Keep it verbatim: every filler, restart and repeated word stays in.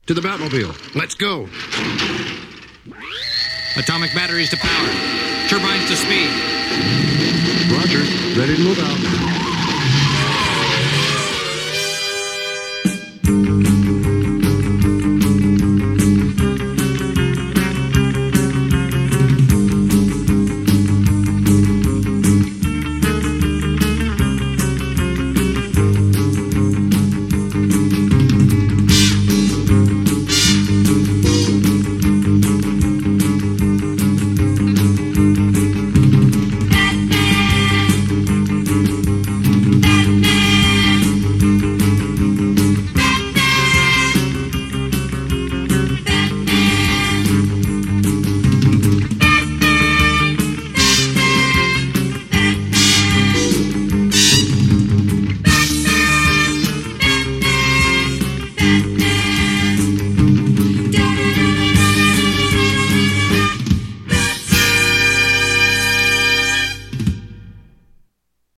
To the Batmobile. Let's go. Atomic batteries to power. Turbines to speed. Roger. Ready to move out.